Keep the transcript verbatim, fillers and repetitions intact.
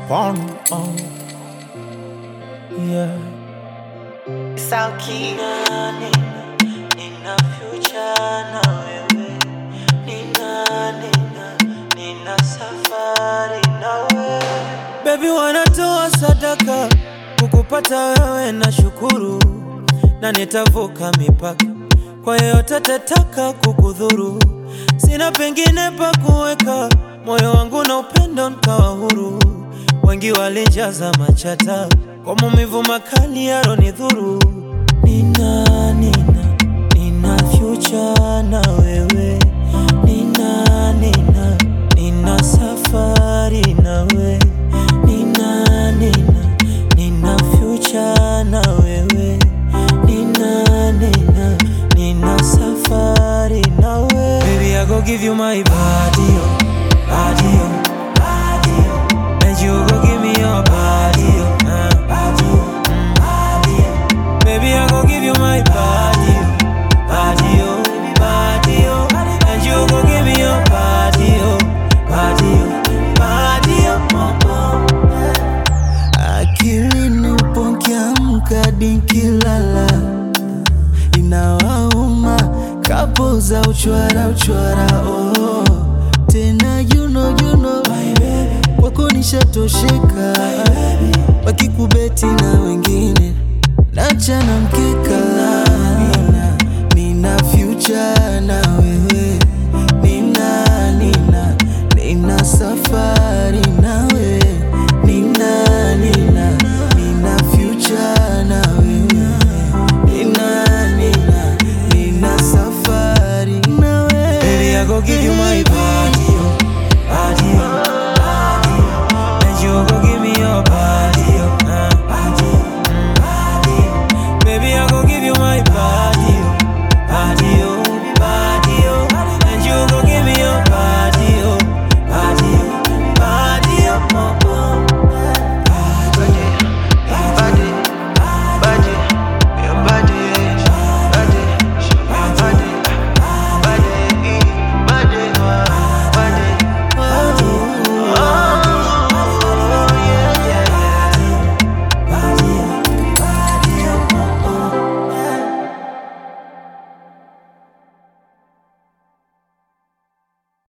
Spawn on, yeah. Sauki nina, nina future na wewe. Nina, nina, nina safari na wewe. Baby wanatoa sadaka kukupata wewe na shukuru, na nitavuka mipaka kwa yote tataka kukudhuru. Sina pengine pa kuweka moyo wangu na upendo nikawa huru. Wengi walijaza machata kwa maumivu makali yaronidhuru. Nina, nina, nina future na wewe. Nina, nina, nina safari na wewe. Nina, nina, nina future na wewe. Nina, nina, nina safari na wewe. Baby, I go give you my body, oh, body, oh, body, oh. And you go give me your body, oh, uh, body, oh, mm, body, oh. Baby, I go give you my body, oh, body, oh, body, oh. And you go give me your body, oh, body, oh, body, oh, oh, oh. Akili nipo nikiamka nikilala, inawauma kapo za uchwara uchwara, oh. Tena you know, you know, kwako nishatosheka, wakikubeti na wengine nachana mkeka. Nina, nina future